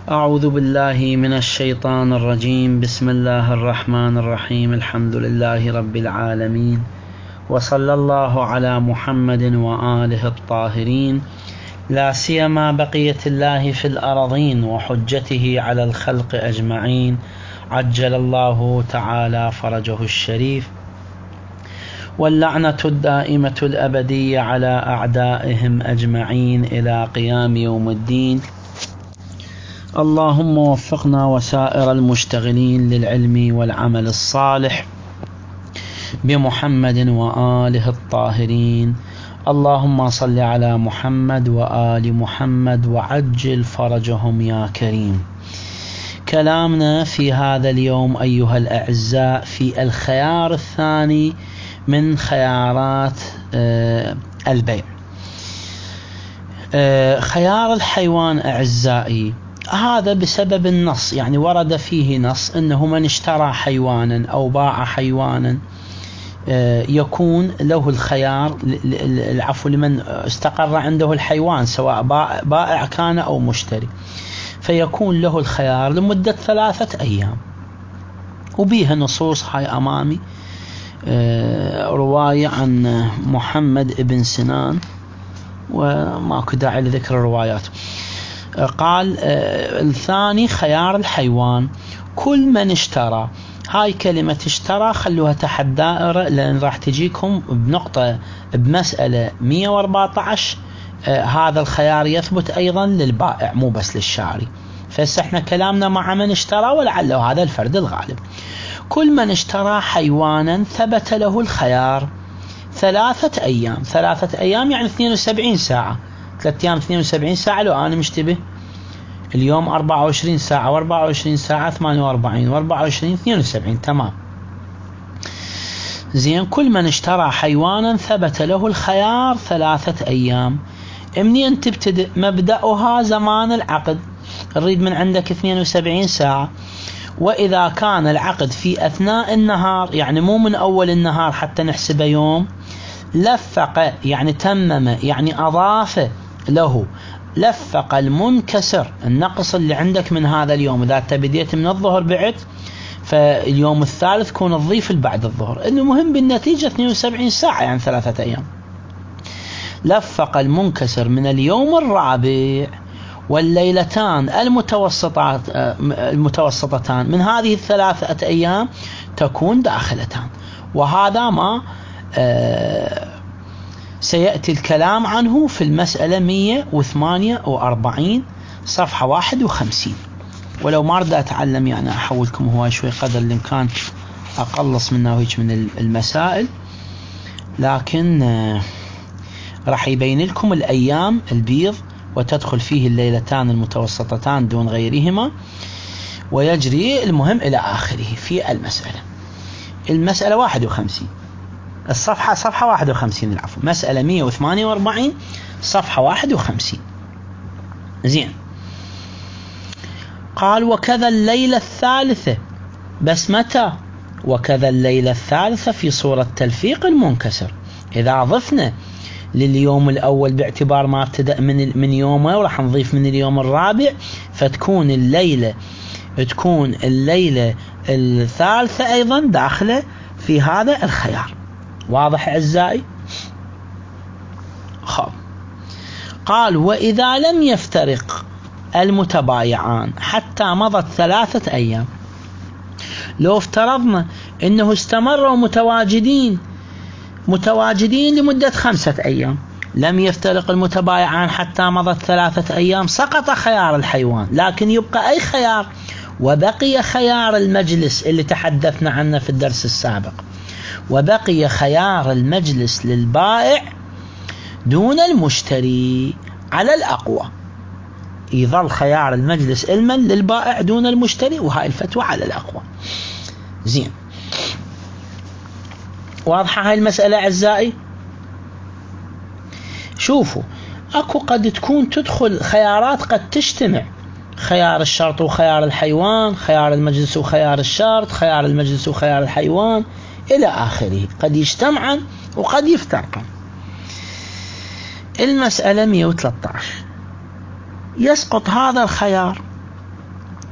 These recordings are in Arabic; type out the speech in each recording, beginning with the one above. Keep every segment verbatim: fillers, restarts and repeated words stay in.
أعوذ بالله من الشيطان الرجيم. بسم الله الرحمن الرحيم. الحمد لله رب العالمين، وصلى الله على محمد وآله الطاهرين، لا سيما بقية الله في الأرضين وحجته على الخلق أجمعين، عجل الله تعالى فرجه الشريف، واللعنة الدائمة الأبدية على أعدائهم أجمعين إلى قيام يوم الدين. اللهم وفقنا وسائر المشتغلين للعلم والعمل الصالح بمحمد وآله الطاهرين. اللهم صل على محمد وآل محمد وعجل فرجهم يا كريم. كلامنا في هذا اليوم أيها الأعزاء في الخيار الثاني من خيارات البيع. خيار الحيوان أعزائي، هذا بسبب النص، يعني ورد فيه نص أنه من اشترى حيوانا أو باع حيوانا يكون له الخيار، العفو، لمن استقر عنده الحيوان سواء بائع كان أو مشتري، فيكون له الخيار لمدة ثلاثة أيام. وبيها نصوص هاي أمامي، رواية عن محمد ابن سنان وماكو داعي لذكر الروايات. قال الثاني خيار الحيوان، كل من اشترى، هاي كلمة اشترى خلوها تحت دائرة لأن راح تجيكم بنقطة بمسألة مئة وأربعة عشر. آه هذا الخيار يثبت أيضا للبائع مو بس للشاري، فهسه احنا كلامنا مع من اشترى ولعله هذا الفرد الغالب. كل من اشترى حيوانا ثبت له الخيار ثلاثة أيام. ثلاثة أيام يعني اثنين وسبعين ساعة، ثلاثة أيام اثنين وسبعين ساعة، لو أنا مشتبه اليوم أربعة وعشرين ساعة وأربعة وعشرين ساعة ثمانية وأربعين وأربعة وعشرين اثنين وسبعين، تمام زين. كل من اشترى حيوانا ثبت له الخيار ثلاثة أيام. منين تبتدئ؟ مبدأها زمان العقد، نريد من عندك اثنين وسبعين ساعة، وإذا كان العقد في أثناء النهار يعني مو من أول النهار حتى نحسبه يوم، لفق يعني تمم يعني أضاف له، لفق المنكسر النقص اللي عندك من هذا اليوم. إذا أنت بديت من الظهر بعد، فاليوم الثالث كون تضيف بعد الظهر، المهم بالنتيجة اثنين وسبعين ساعة يعني ثلاثة أيام. لفق المنكسر من اليوم الرابع والليلتان المتوسطات المتوسطتان من هذه الثلاثة أيام تكون داخلتان، وهذا ما آه سيأتي الكلام عنه في المسألة مئة وثمانية وأربعين صفحة واحد وخمسين. ولو ما أريد أتعلم يعني أحولكم هواي شوي قدر الإمكان أقلص منه هيك من المسائل، لكن آه راح يبين لكم الأيام البيض وتدخل فيه الليلتان المتوسطتان دون غيرهما، ويجري المهم إلى آخره في المسألة. المسألة واحد وخمسين، الصفحة صفحة واحد وخمسين، العفو، مسألة مئة وثمانية وأربعين صفحة واحد وخمسين. زين. قال وكذا الليلة الثالثة، بس متى؟ وكذا الليلة الثالثة في صورة تلفيق المنكسر. إذا ضفنا لليوم الأول باعتبار ما ابتدأ من من يومه، وراح نضيف من اليوم الرابع، فتكون الليلة تكون الليلة الثالثة أيضا داخلة في هذا الخيار. واضح أعزائي؟ خب. قال وإذا لم يفترق المتبايعان حتى مضت ثلاثة أيام، لو افترضنا أنه استمروا متواجدين متواجدين لمدة خمسة أيام، لم يفترق المتبايعان حتى مضت ثلاثة أيام، سقط خيار الحيوان، لكن يبقى أي خيار؟ وبقي خيار المجلس اللي تحدثنا عنه في الدرس السابق، وبقي خيار المجلس للبائع دون المشتري على الأقوى. يظل خيار المجلس علما للبائع دون المشتري، وهاي الفتوى على الأقوى. زين، واضحة هاي المسألة أعزائي؟ شوفوا، أكو قد تكون تدخل خيارات قد تجتمع، خيار الشرط وخيار الحيوان، خيار المجلس وخيار الشرط، خيار المجلس وخيار الحيوان إلى آخره، قد يجتمعن وقد يفترقن. المسألة مئة وثلاثة عشر، يسقط هذا الخيار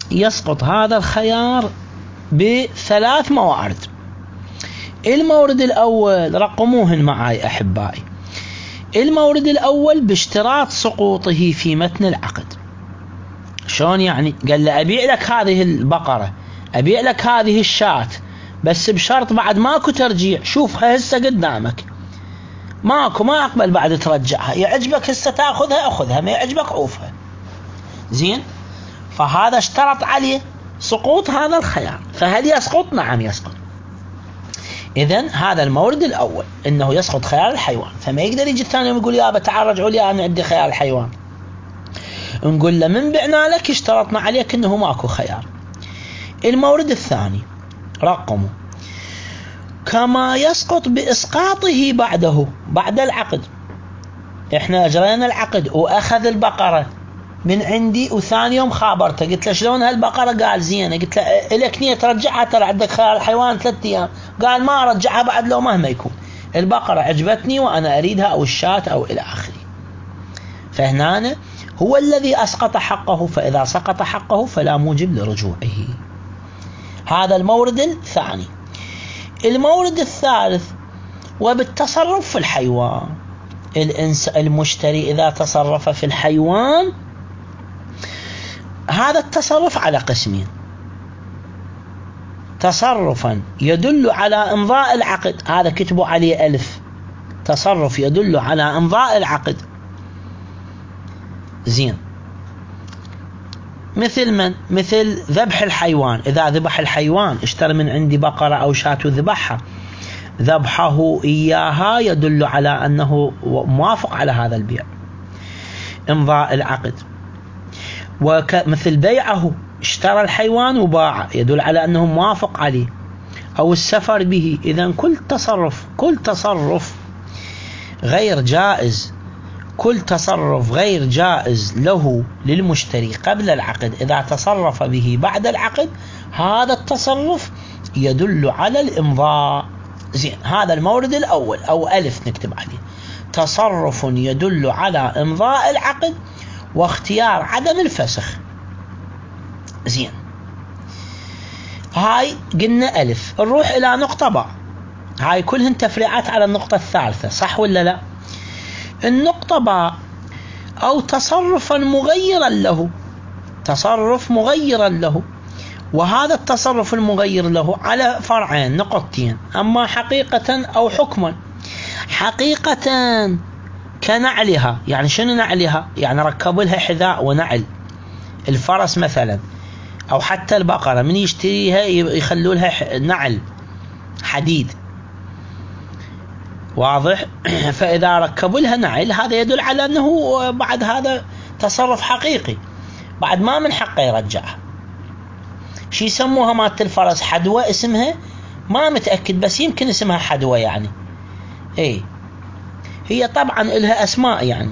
يسقط هذا الخيار بثلاث موارد. المورد الأول رقموهن معي أحبائي. المورد الأول باشتراط سقوطه في متن العقد. شلون يعني؟ قال له أبيع لك هذه البقرة، أبيع لك هذه الشاة، بس بشرط بعد ماكو ترجيع. شوفها هسه قدامك، ماكو، ما أقبل بعد ترجعها. يعجبك هسه تأخذها أخذها، ما يعجبك عوفها. زين، فهذا اشترط عليه سقوط هذا الخيار. فهل يسقط؟ نعم يسقط. إذن هذا المورد الأول، إنه يسقط خيار الحيوان. فما يقدر يجي الثاني ويقول يا تعال رجعوا لي أنا عندي خيار الحيوان. نقول له من بعنا لك اشترطنا عليك إنه ماكو خيار. المورد الثاني رقمه كما يسقط بإسقاطه بعده، بعد العقد. إحنا أجرينا العقد وأخذ البقرة من عندي، وثاني يوم خابرته قلت له شلون هالبقرة؟ قال زينة. قلت له إلك نية ترجعها؟ ترى عندك خيار الحيوان ثلاثة أيام. قال ما أرجعها بعد لو مهما يكون، البقرة عجبتني وأنا أريدها، أو الشاة أو إلى آخره. فهنا هو الذي أسقط حقه، فإذا سقط حقه فلا موجب لرجوعه. هذا المورد الثاني. المورد الثالث وبالتصرف في الحيوان. المشتري إذا تصرف في الحيوان، هذا التصرف على قسمين: تصرفا يدل على إمضاء العقد، هذا كتبوا عليه ألف، تصرف يدل على إمضاء العقد. زين، مثل من؟ مثل ذبح الحيوان. إذا ذبح الحيوان، اشترى من عندي بقرة أو شاة وذبحها، ذبحه إياها يدل على أنه موافق على هذا البيع، إمضاء العقد. ومثل بيعه، اشترى الحيوان وباع، يدل على أنه موافق عليه. أو السفر به. إذن كل تصرف كل تصرف غير جائز كل تصرف غير جائز له للمشتري قبل العقد، إذا تصرف به بعد العقد، هذا التصرف يدل على الإمضاء. زين، هذا المورد الأول أو ألف نكتب عليه: تصرف يدل على إمضاء العقد واختيار عدم الفسخ. زين، هاي قلنا ألف. نروح إلى نقطة باء. هاي كلهن تفريعات على النقطة الثالثة، صح ولا لا؟ النقطة باء: أو تصرفا مغيرا له. تصرف مغيرا له، وهذا التصرف المغير له على فرعين، نقطتين: أما حقيقة أو حكما. حقيقة كنعلها، يعني شنو نعلها؟ يعني ركبوا لها حذاء ونعل. الفرس مثلا، أو حتى البقرة من يشتريها يخلوا لها نعل حديد، واضح؟ فإذا ركبوا لها نعل، هذا يدل على أنه بعد هذا تصرف حقيقي، بعد ما من حقه يرجعها. شي يسموها مالت الفرس؟ حدوة اسمها، ما متأكد، بس يمكن اسمها حدوة يعني. ايه، هي طبعا لها أسماء يعني.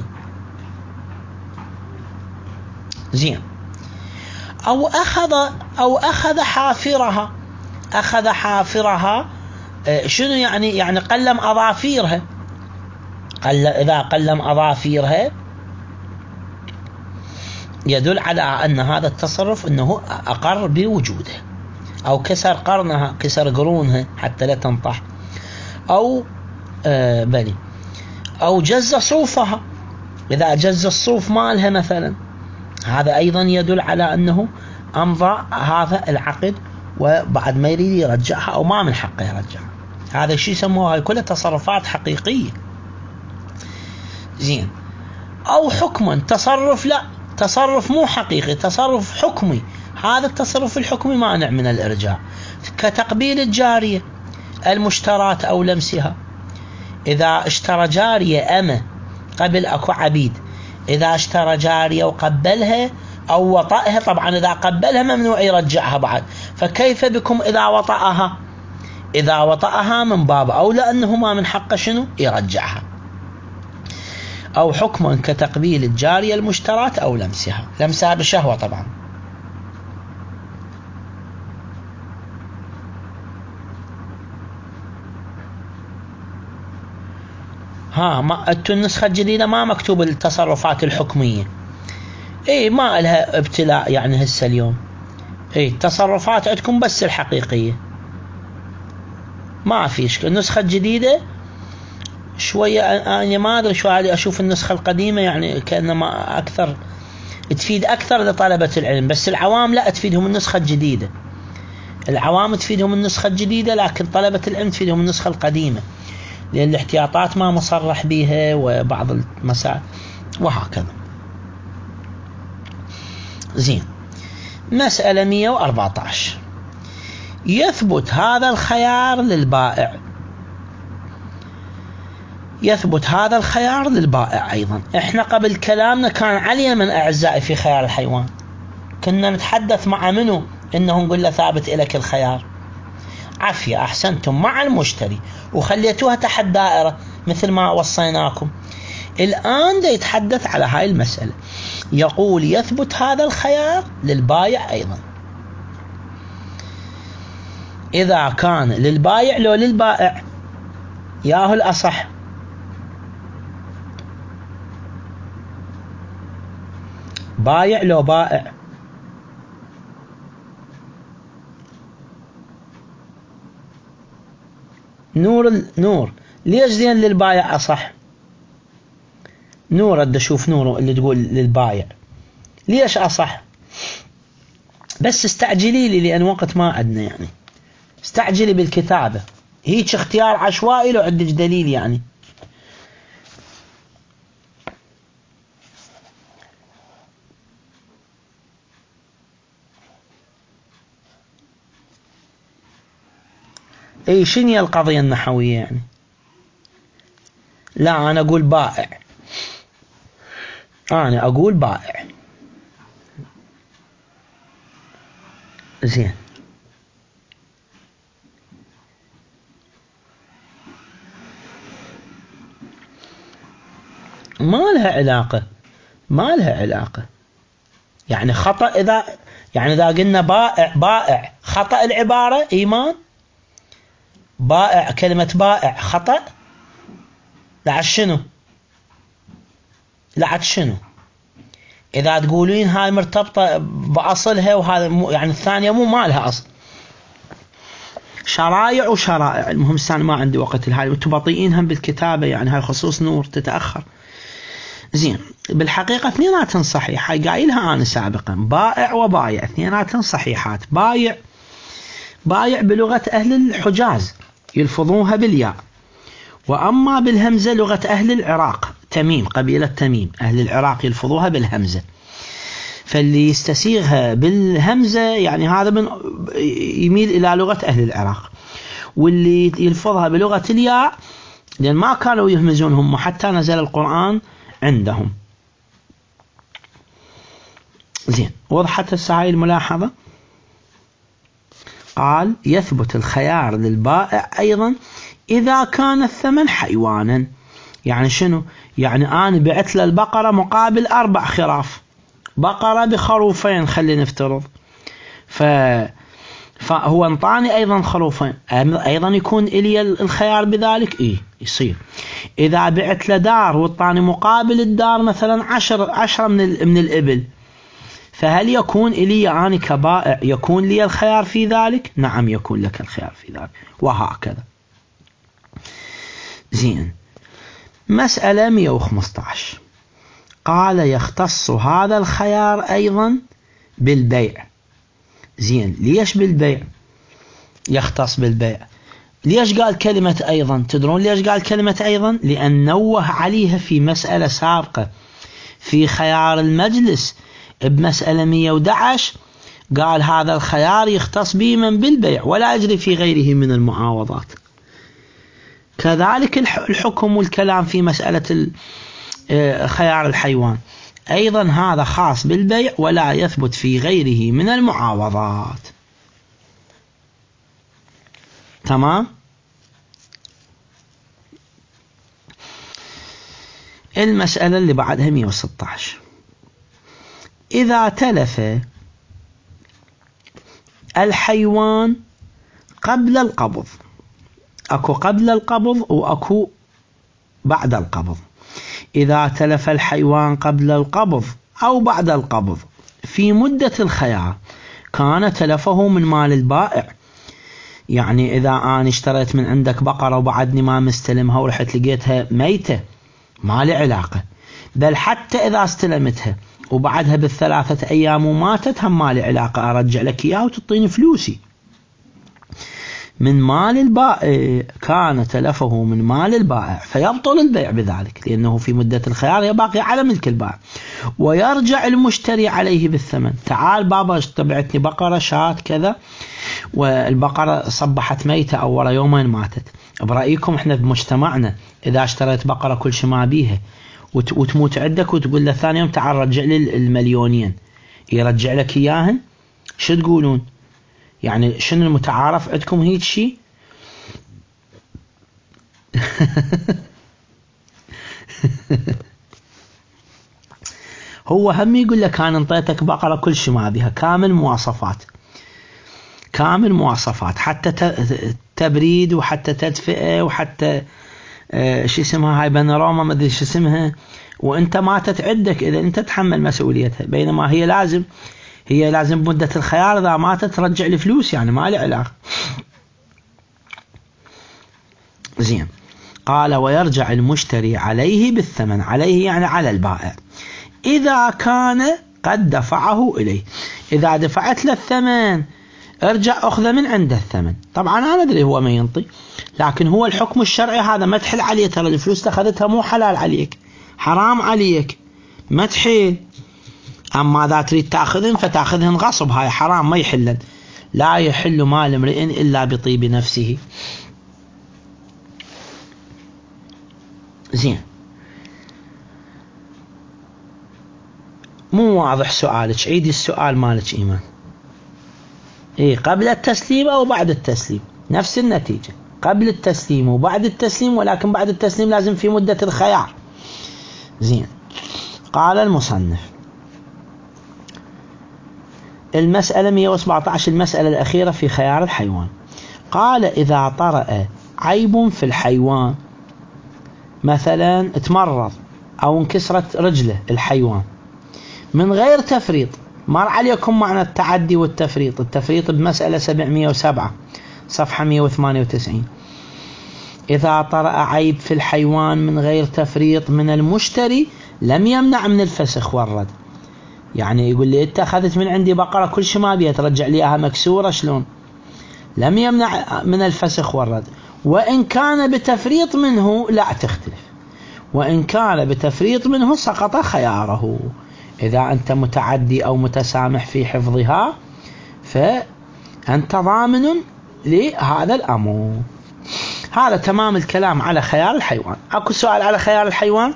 زين، أو أخذ أو أخذ حافرها. أخذ حافرها شنو يعني؟ يعني قلم أظافيرها. قل إذا قلم أظافيرها يدل على أن هذا التصرف أنه أقر بوجوده. أو كسر قرنها، كسر قرونها حتى لا تنطح. أو آه بلي أو جز صوفها، إذا جز الصوف مالها مثلا، هذا أيضا يدل على أنه أمضى هذا العقد وبعد ما يريد يرجعها أو ما من حقه يرجعها. هذا الشيء يسموها كلها تصرفات حقيقية. زين، أو حكما. تصرف لا، تصرف مو حقيقي، تصرف حكمي. هذا التصرف الحكمي مانع من الإرجاع، كتقبيل الجارية المشتراة أو لمسها. إذا اشترى جارية أمة قبل أكو عبيد، إذا اشترى جارية وقبلها أو وطأها، طبعا إذا قبلها ممنوع يرجعها بعد، فكيف بكم إذا وطأها؟ إذا وطأها من باب أولى أنه ما من حقه شنو؟ يرجعها. أو حكما كتقبيل الجارية المشتراة أو لمسها، لمسها بشهوة طبعا. ها، ما النسخة الجديدة ما مكتوب التصرفات الحكمية. ايه، ما لها ابتلاء يعني هسه اليوم. اي التصرفات عندكم بس الحقيقية، ما في إشكال. النسخة الجديدة شوية أنا ما أدري شو هذه، أشوف النسخة القديمة يعني كأنما أكثر تفيد أكثر لطلبة العلم، بس العوام لا تفيدهم النسخة الجديدة. العوام تفيدهم النسخة الجديدة، لكن طلبة العلم تفيدهم النسخة القديمة، لأن الاحتياطات ما مصرح بها وبعض المسائل وهكذا. زين. مسألة مئة وأربعة عشر، يثبت هذا الخيار للبائع. يثبت هذا الخيار للبائع أيضا. احنا قبل كلامنا كان علي من أعزائي في خيار الحيوان، كنا نتحدث مع منه انه نقول له ثابت إليك الخيار. عافية، أحسنتم، مع المشتري، وخليتوها تحت دائرة مثل ما وصيناكم. الآن دا يتحدث على هاي المسألة، يقول يثبت هذا الخيار للبائع أيضا. إذا كان للبائع لو للبائع، ياهو الأصح. بايع لو بائع. نور نور ليش زين للبائع أصح؟ نور أدى شوف نور اللي تقول للبائع ليش أصح؟ بس استعجلي لي لأن وقت ما عندنا يعني، استعجلي بالكتابة، هيك اختيار عشوائي لو عندك دليل يعني. اي شنو هي القضية النحوية يعني؟ لا أنا أقول بائع، أنا أقول بائع. زين. ما لها علاقة، ما لها علاقة يعني خطأ. إذا يعني إذا قلنا بائع بائع خطأ العبارة إيمان، بائع كلمة بائع خطأ، لعد شنو؟ لعد شنو؟ إذا تقولين هاي مرتبطة بأصلها وهذا يعني الثانية مو ما لها أصل. شرائع وشرائع. المهم الثاني ما عندي وقت لهاي، وانتم بطيئين هم بالكتابة يعني، هاي خصوص نور تتأخر. زين. بالحقيقة اثنيناتن صحيحة، قايلها أنا سابقا، بائع وبايع اثنيناتن صحيحات. بايع بايع بلغة أهل الحجاز يلفظوها بالياء، وأما بالهمزة لغة أهل العراق، تميم، قبيلة تميم، أهل العراق يلفظوها بالهمزة. فاللي يستسيغها بالهمزة يعني هذا من يميل إلى لغة أهل العراق، واللي يلفظها بلغة الياء لأن ما كانوا يهمزونهم حتى نزل القرآن عندهم. زين. وضحت الساعة الملاحظة. قال يثبت الخيار للبائع أيضا إذا كان الثمن حيوانا. يعني شنو؟ يعني أنا بعت له البقرة مقابل أربع خراف، بقرة بخروفين خلينا نفترض، ف فهو انطاني أيضا خروفين، أيضا يكون إلي الخيار بذلك. إيه يصير. إذا بعت له دار والطاني مقابل الدار مثلا عشر عشرة من من الإبل، فهل يكون إلي أنا كبائع يكون لي الخيار في ذلك؟ نعم يكون لك الخيار في ذلك، وهكذا. زين. مسألة مئة وخمسة عشر، قال يختص هذا الخيار أيضا بالبيع. زين. ليش بالبيع يختص بالبيع؟ ليش قال كلمة أيضا؟ تدرون ليش قال كلمة أيضا؟ لأن نوه عليها في مسألة سابقة في خيار المجلس بمسألة مئة وأحد عشر، قال هذا الخيار يختص به من بالبيع ولا يجري في غيره من المعاوضات. كذلك الحكم والكلام في مسألة خيار الحيوان أيضا هذا خاص بالبيع ولا يثبت في غيره من المعاوضات. تمام. المسألة اللي بعدها مئة وستة عشر، إذا تلف الحيوان قبل القبض، أكو قبل القبض وأكو بعد القبض. إذا تلف الحيوان قبل القبض أو بعد القبض في مدة الخيار كان تلفه من مال البائع. يعني إذا أنا اشتريت من عندك بقرة وبعدني ما مستلمها ورحت لقيتها ميتة ما لي علاقة، بل حتى إذا استلمتها وبعدها بالثلاثة أيام وماتت هم ما لي علاقة، أرجع لك إياها وتعطيني فلوسي. من مال البائع كان تلفه من مال البائع فيبطل البيع بذلك، لأنه في مدة الخيار يبقى على ملك البائع، ويرجع المشتري عليه بالثمن. تعال بابا اشتبعتني بقرة شاة كذا والبقرة صبحت ميتة أو ورا يومين ماتت، برأيكم احنا بمجتمعنا إذا اشتريت بقرة كل شيء ما بيها وتموت عندك وتقول له ثاني يوم تعال رجع لي المليونين، يرجع لك إياهن؟ شو تقولون؟ يعني شنو المتعارف عندكم هيك شيء؟ هو هم يقول لك أنا انطيتك بقرة كل شيء ما بيها، كامل مواصفات كامل مواصفات، حتى تبريد وحتى تدفئة وحتى اه شو اسمها هاي بانوراما ما ادري شو اسمها، وانت ماتت عندك اذا انت تحمل مسؤوليتها، بينما هي لازم هي لازم بمدة الخيار اذا ماتت ترجع لي فلوس، يعني ما لي علاقة. زين. قال ويرجع المشتري عليه بالثمن، عليه يعني على البائع، إذا كان قد دفعه إليه. إذا دفعت له الثمن ارجع أخذه من عنده الثمن. طبعا أنا أدري هو ما ينطي، لكن هو الحكم الشرعي هذا ما تحل عليه، ترى الفلوس تأخذتها مو حلال عليك، حرام عليك، ما تحل. أما إذا تريد تأخذهن فتأخذهن غصب، هاي حرام ما يحلن. لا يحل مال امرئ إلا بطيب نفسه. زين. مو واضح سؤالك، عيدي السؤال مالك إيمان. إيه قبل التسليم أو بعد التسليم نفس النتيجة، قبل التسليم وبعد التسليم، ولكن بعد التسليم لازم في مدة الخيار. زين. قال المصنف المسألة مئة وسبعة عشر، المسألة الأخيرة في خيار الحيوان. قال إذا طرأ عيب في الحيوان، مثلا تمرض أو انكسرت رجله الحيوان من غير تفريط، مر عليكم معنى التعدي والتفريط، التفريط بمسألة سبعمئة وسبعة صفحة مئة وثمانية وتسعين. إذا طرأ عيب في الحيوان من غير تفريط من المشتري لم يمنع من الفسخ والرد. يعني يقول لي أنت أخذت من عندي بقرة كل شيء ما بيها ترجع لي إياها مكسورة شلون؟ لم يمنع من الفسخ والرد. وإن كان بتفريط منه لا تختلف، وإن كان بتفريط منه سقط خياره. إذا أنت متعدي أو متسامح في حفظها فأنت ضامن لهذا الأمر. هذا تمام الكلام على خيار الحيوان. أكو سؤال على خيار الحيوان؟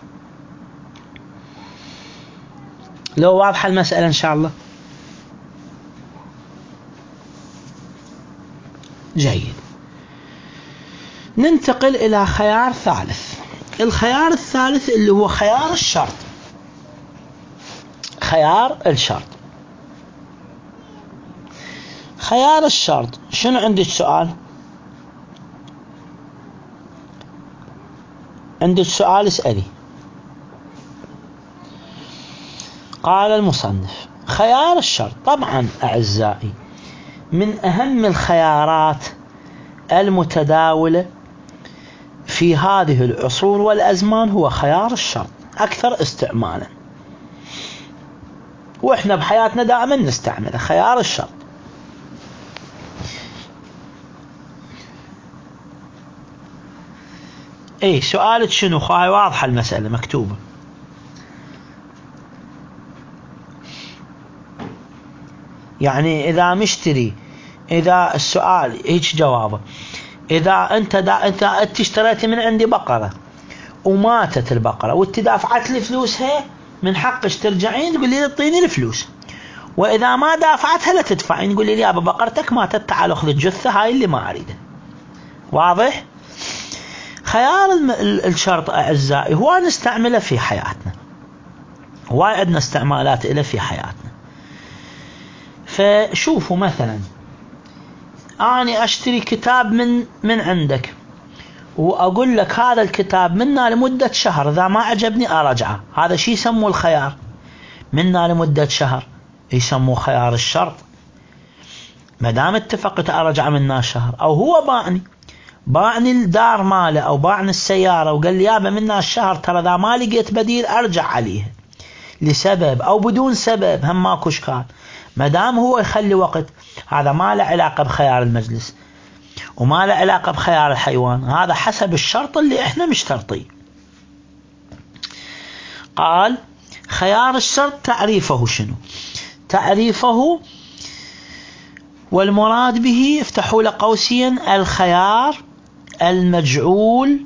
لو واضحة المسألة إن شاء الله. جيد. ننتقل إلى خيار ثالث. الخيار الثالث اللي هو خيار الشرط. خيار الشرط. خيار الشرط شنو عندك سؤال؟ عندك سؤال اسألي. قال المصنف خيار الشرط. طبعا أعزائي من أهم الخيارات المتداولة في هذه العصور والأزمان هو خيار الشرط، أكثر استعمالا، وإحنا بحياتنا دائما نستعمله خيار الشرط. ايه سؤالك شنو؟ خاي واضحة المسألة مكتوبة. يعني إذا مشتري، إذا السؤال هيك جوابه، إذا أنت دا أنت أنت اشتريت من عندي بقرة وماتت البقرة وأنت دافعت لي فلوسها، من حقك ترجعين تقول لي اعطيني الفلوس، وإذا ما دافعتها لا تدفعين تقول لي يا أبا بقرتك ماتت تعال أخذ الجثة هاي اللي ما أريدها. واضح؟ خيار الشرط أعزائي هو نستعمله في حياتنا، وايد عندنا استعمالات له في حياتنا. فشوفوا مثلا أنا أشتري كتاب من من عندك وأقول لك هذا الكتاب منا لمدة شهر، إذا ما عجبني أرجعه، هذا شيء يسموه الخيار. منا لمدة شهر يسموه خيار الشرط. ما دام اتفقت ارجع منها الشهر، او هو باعني باعني الدار ماله او باعني السيارة وقال لي يابا منها الشهر ترى اذا ما لقيت بديل ارجع عليها لسبب او بدون سبب هم ماكو اشكال. ما دام هو يخلي وقت، هذا ما له علاقة بخيار المجلس وما له علاقة بخيار الحيوان، هذا حسب الشرط اللي احنا مشترطين. قال خيار الشرط تعريفه شنو؟ تعريفه والمراد به افتحوا له قوسين الخيار المجعول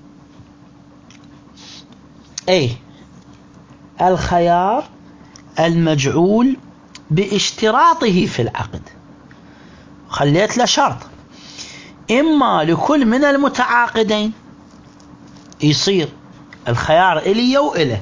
اي الخيار المجعول باشتراطه في العقد. خليت له شرط، اما لكل من المتعاقدين يصير الخيار إلي وإله،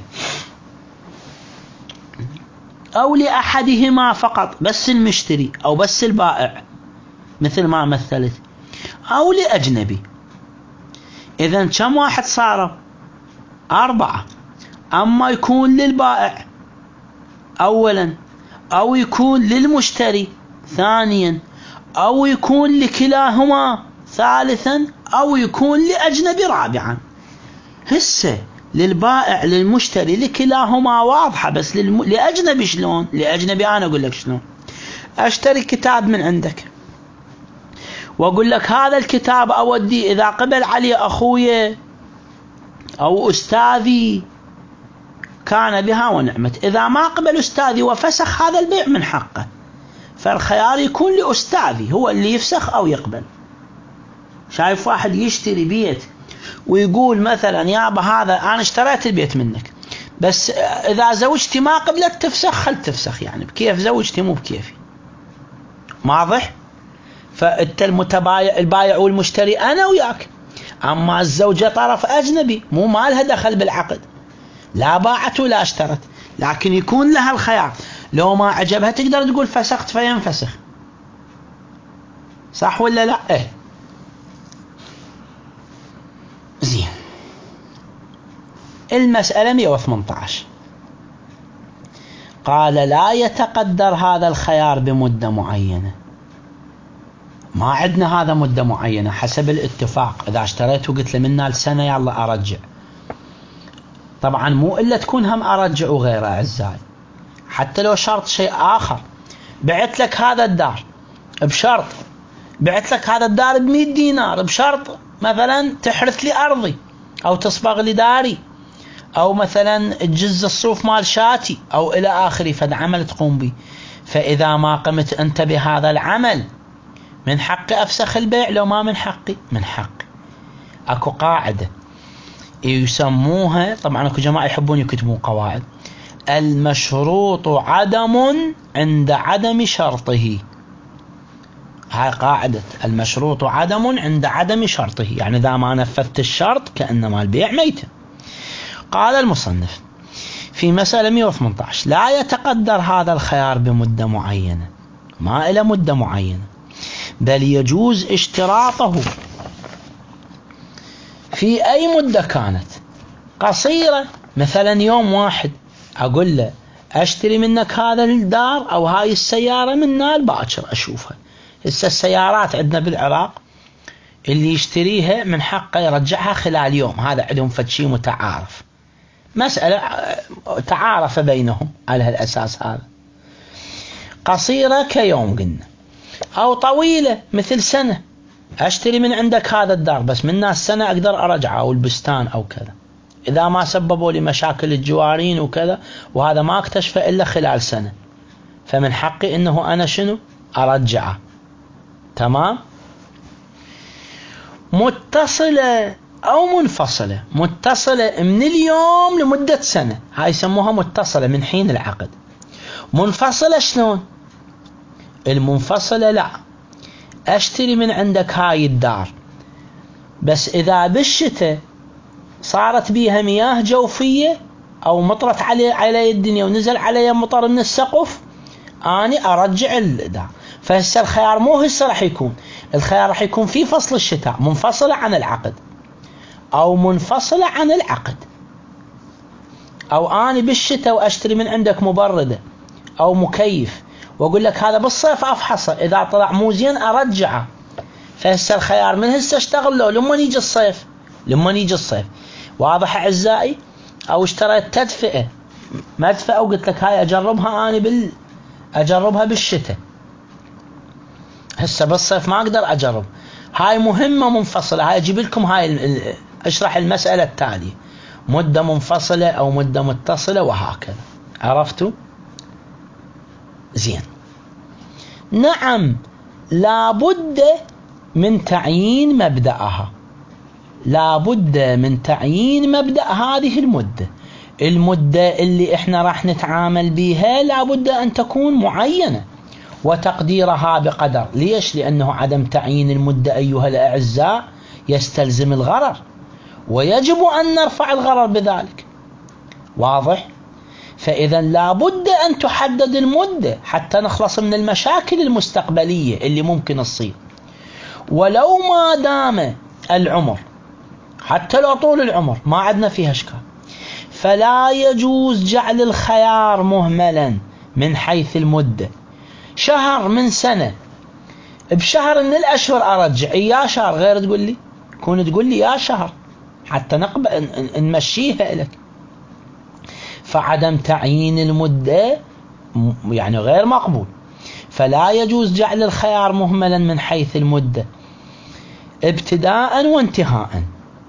او لأحدهما فقط بس المشتري او بس البائع مثل ما مثلت، او لأجنبي. اذا كم واحد صار؟ اربعة. اما يكون للبائع اولا، او يكون للمشتري ثانيا، او يكون لكلاهما ثالثا، او يكون لأجنبي رابعا. هسه للبائع للمشتري لكلاهما واضحة، بس للم... لأجنبي شلون؟ لأجنبي أنا أقول لك شلون. أشتري كتاب من عندك وأقول لك هذا الكتاب أودي إذا قبل عليه أخوي أو أستاذي كان بها ونعمت، إذا ما قبل أستاذي وفسخ هذا البيع من حقه، فالخيار يكون لأستاذي هو اللي يفسخ أو يقبل. شايف واحد يشتري بيت ويقول مثلا يابا هذا أنا اشتريت البيت منك بس إذا زوجتي ما قبلت تفسخ خل تفسخ، يعني بكيف زوجتي مو بكيفي. واضح؟ فأنت المتبايع البايع والمشتري أنا وياك، أما الزوجة طرف أجنبي مو ما لها دخل بالعقد، لا باعت ولا اشترت، لكن يكون لها الخيار لو ما عجبها تقدر تقول فسخت فينفسخ. صح ولا لا؟ ايه زين. المسألة مئة وثمانية عشر قال لا يتقدر هذا الخيار بمدة معينة. ما عندنا هذا مدة معينة، حسب الاتفاق. إذا اشتريت وقلت له منا السنة يلا أرجع، طبعا مو إلا تكون هم أرجع وغيره أعزائي، حتى لو شرط شيء آخر. بعت لك هذا الدار بشرط، بعت لك هذا الدار بمئة دينار بشرط مثلا تحرث لي أرضي أو تصبغ لي داري أو مثلا تجز الصوف مال شاتي أو إلى آخره، فد عمل تقوم به. فإذا ما قمت أنت بهذا العمل من حقي أفسخ البيع، لو ما من حقي من حقي. أكو قاعدة يسموها، طبعا أكو جماعة يحبون يكتبون قواعد، المشروط عدم عند عدم شرطه. هاي قاعدة المشروط عدم عند عدم شرطه، يعني إذا ما نفذت الشرط كأنما البيع ميت. قال المصنف في مسألة مئة وثمانية عشر لا يتقدر هذا الخيار بمدة معينة، ما إلى مدة معينة، بل يجوز اشتراطه في أي مدة كانت قصيرة. مثلا يوم واحد أقول له أشتري منك هذا الدار أو هاي السيارة من نال باكر أشوفها. هسه السيارات عندنا بالعراق اللي يشتريها من حقه يرجعها خلال يوم، هذا عندهم فدشي متعارف، مسألة تعارف بينهم على هالأساس. هذا قصيرة كيوم قلنا، أو طويلة مثل سنة، أشتري من عندك هذا الدار بس من ناس سنة أقدر أرجعه أو البستان أو كذا، إذا ما سببوا لي مشاكل الجوارين وكذا، وهذا ما اكتشف إلا خلال سنة، فمن حقي إنه أنا شنو أرجعه. تمام. متصلة أو منفصلة. متصلة من اليوم لمدة سنة، هاي يسموها متصلة من حين العقد. منفصلة شلون؟ المنفصلة لا، أشتري من عندك هاي الدار بس إذا بالشتاء صارت بيها مياه جوفية أو مطرت علي علي الدنيا ونزل علي مطر من السقف، أنا أرجع الدار. فهسه الخيار مو هسه راح يكون، الخيار راح يكون في فصل الشتاء، منفصلة عن العقد أو منفصلة عن العقد. أو أنا بالشتاء وأشتري من عندك مبردة أو مكيف واقول لك هذا بالصيف افحصه، اذا طلع مو زين ارجعه. فهسه الخيار من هسه اشتغل له لما يجي الصيف، لما يجي الصيف. واضح اعزائي؟ او اشتريت تدفئه مدفئه وقلت لك هاي اجربها انا بال اجربها بالشتاء، هسه بالصيف ما اقدر اجرب. هاي مهمه منفصله. هاي اجيب لكم هاي ال... اشرح المساله التاليه، مده منفصله او مده متصله وهكذا. عرفتوا؟ زين. نعم، لابد من تعيين مبدأها، لابد من تعيين مبدأ هذه المدة. المدة اللي احنا راح نتعامل بها لابد ان تكون معينة وتقديرها بقدر. ليش؟ لانه عدم تعيين المدة ايها الاعزاء يستلزم الغرر، ويجب ان نرفع الغرر بذلك. واضح؟ فاذا لابد ان تحدد المدة حتى نخلص من المشاكل المستقبلية اللي ممكن تصير. ولو ما دام العمر، حتى لو طول العمر ما عندنا فيها اشكال، فلا يجوز جعل الخيار مهملا من حيث المدة. شهر من سنة، بشهر من الاشهر ارجع، يا شهر غير تقول لي، كون تقول لي يا شهر حتى نقبل نمشيها لك. فعدم تعيين المدة يعني غير مقبول. فلا يجوز جعل الخيار مهملا من حيث المدة ابتداء وانتهاء.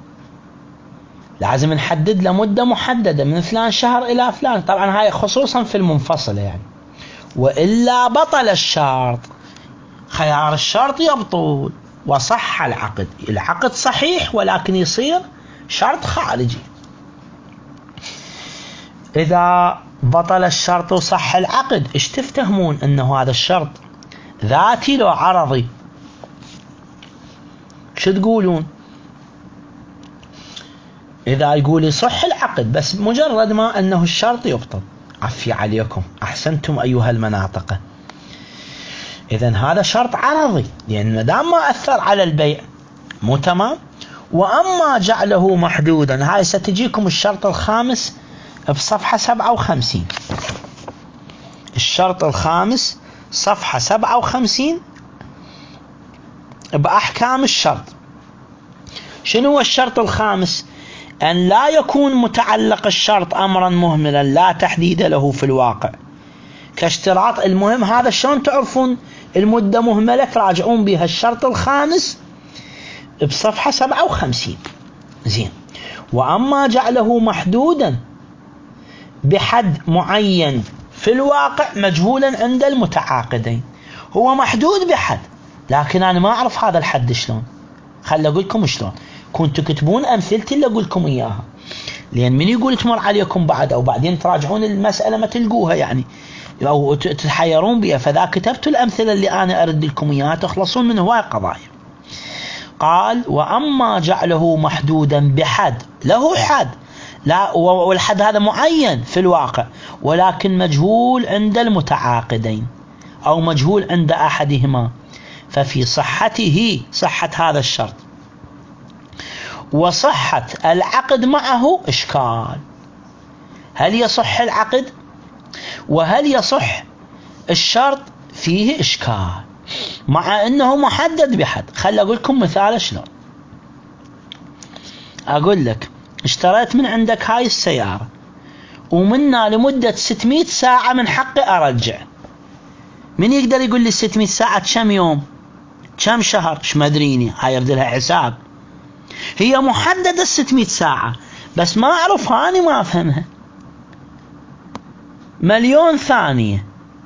لازم نحدد له مدة محددة من فلان شهر إلى فلان. طبعا هاي خصوصا في المنفصلة يعني، وإلا بطل الشرط. خيار الشرط يبطل وصح العقد. العقد صحيح ولكن يصير شرط خارجي. إذا بطل الشرط وصح العقد، إيش تفتهمون؟ أنه هذا الشرط ذاتي لو عرضي؟ شو تقولون؟ إذا يقول يصح العقد بس مجرد ما أنه الشرط يبطل، عفي عليكم، أحسنتم أيها المناطق. إذن هذا شرط عرضي، لأن مدام ما أثر على البيع مو تمام. وأما جعله محدودا، هاي ستجيكم الشرط الخامس بصفحة سبعة وخمسين. الشرط الخامس صفحة سبعة وخمسين بأحكام الشرط. شنو هو الشرط الخامس؟ أن لا يكون متعلق الشرط أمرا مهملا لا تحديد له في الواقع، كاشتراط. المهم هذا شلون تعرفون المدة مهملة؟ تراجعون بها الشرط الخامس بصفحة سبعة وخمسين. زين. وأما جعله محدودا بحد معين في الواقع مجهولا عند المتعاقدين. هو محدود بحد، لكن أنا ما أعرف هذا الحد شلون. خل أقول لكم شلون. كنتوا تكتبون أمثلتي اللي أقول لكم إياها، لأن من يقول تمر عليكم بعد أو بعدين تراجعون المسألة ما تلقوها يعني، أو تتحيرون بها. فذا كتبت الأمثلة اللي أنا أرد لكم إياها تخلصون من هواي قضايا. قال: وأما جعله محدودا بحد، له حد، لا، والحد هذا معين في الواقع ولكن مجهول عند المتعاقدين أو مجهول عند أحدهما، ففي صحته، صحة هذا الشرط وصحة العقد معه إشكال. هل يصح العقد وهل يصح الشرط؟ فيه إشكال مع أنه محدد بحد. خل أقول لكم مثال شلون. أقول لك اشتريت من عندك هاي السيارة ومنا لمدة ستمائة ساعة من حقي أرجع. من يقدر يقول لي ستمائة ساعة كم يوم كم شهر؟ ايش مدريني، هاي يبدلها حساب. هي محددة ستمائة ساعة بس ما أعرفها، أنا ما أفهمها. مليون ثانية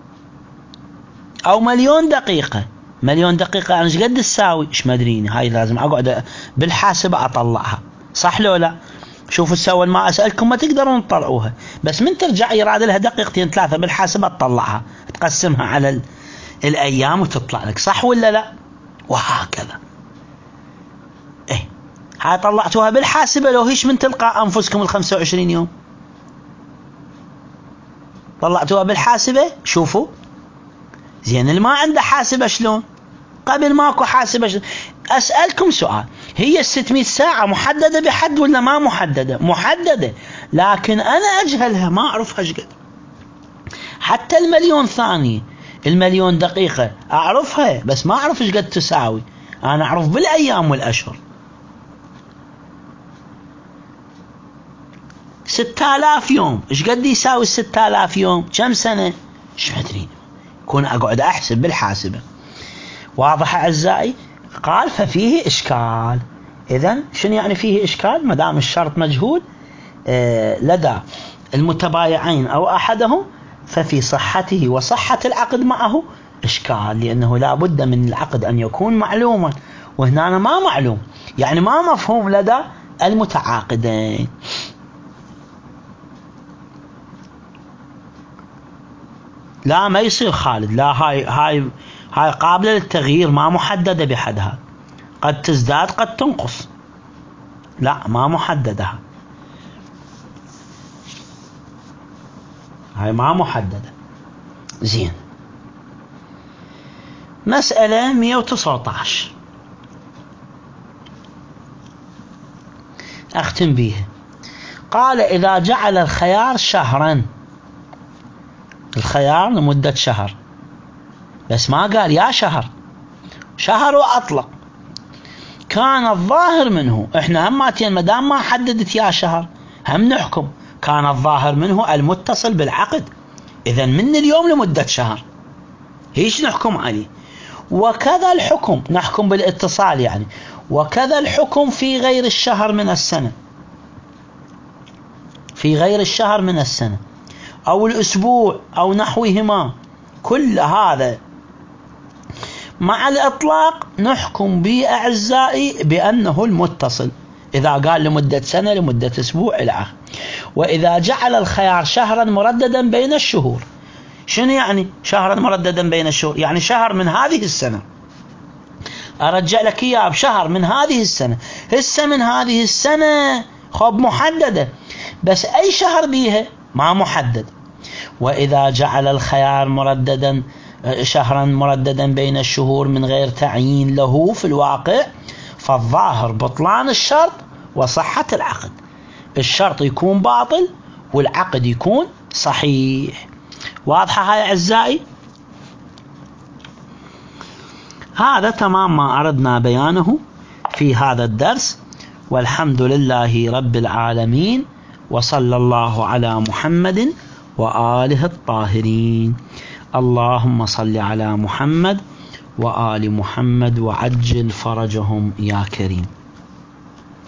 أو مليون دقيقة. مليون دقيقة أنا ايش قد تساوي؟ ايش مدريني، هاي لازم أقعد بالحاسبة أطلعها، صح لو لا؟ شوفوا سووا ما أسألكم ما تقدرون تطلعوها، بس من ترجع يراد لها دقيقتين ثلاثة بالحاسبة تطلعها، تقسمها على الأيام وتطلع لك، صح ولا لا؟ وهكذا. إيه هاي طلعتوها بالحاسبة لو هيش من تلقاء أنفسكم الخمسة وعشرين يوم طلعتوها بالحاسبة. شوفوا زين، اللي ما عنده حاسبة شلون؟ قبل ماكو حاسبة شلون؟ أسألكم سؤال، هي الستمائة ساعة محددة بحد ولا ما محددة؟ محددة، لكن أنا أجهلها ما أعرفها ايش قد. حتى المليون ثانية المليون دقيقة أعرفها بس ما أعرف إيش قد تساوي، أنا أعرف بالأيام والأشهر. ستة آلاف يوم إيش قد يساوي ستة آلاف يوم؟ كم سنة؟ إيش مدري، كون أقعد أحسب بالحاسبة. واضح أعزائي؟ قال ففيه إشكال. إذن شنو يعني فيه إشكال؟ ما دام الشرط مجهول آه لدى المتبايعين أو أحدهم ففي صحته وصحة العقد معه إشكال، لأنه لا بد من العقد أن يكون معلوما، وهنا ما معلوم، يعني ما مفهوم لدى المتعاقدين. لا ما يصير خالد، لا هاي هاي هاي قابلة للتغيير، ما محددة بحدها، قد تزداد قد تنقص، لا ما محددة، هاي ما محددة. زين. مسألة مئة وتسعة عشر أختم بيها. قال إذا جعل الخيار شهرا، الخيار لمدة شهر، بس ما قال يا شهر، شهر وأطلق، كان الظاهر منه، احنا هماتين مدام ما حددت يا شهر هم نحكم كان الظاهر منه المتصل بالعقد، إذن من اليوم لمدة شهر هيش نحكم عليه. وكذا الحكم، نحكم بالاتصال يعني، وكذا الحكم في غير الشهر من السنة، في غير الشهر من السنة أو الأسبوع أو نحوهما، كل هذا مع الإطلاق نحكم به أعزائي بأنه المتصل، إذا قال لمدة سنة لمدة أسبوع إلى آخره. وإذا جعل الخيار شهرا مرددا بين الشهور، شنو يعني شهرا مرددا بين الشهور؟ يعني شهر من هذه السنة أرجع لك إياه بشهر من هذه السنة، هسه من هذه السنة خب محددة، بس أي شهر بيها ما محدد. وإذا جعل الخيار مرددا شهرا مرددا بين الشهور من غير تعيين له في الواقع، فالظاهر بطلان الشرط وصحة العقد، الشرط يكون باطل والعقد يكون صحيح. واضحة هاي أعزائي؟ هذا تمام ما أردنا بيانه في هذا الدرس، والحمد لله رب العالمين، وصلى الله على محمد وآله الطاهرين. اللهم صل على محمد وآل محمد وعجل فرجهم يا كريم.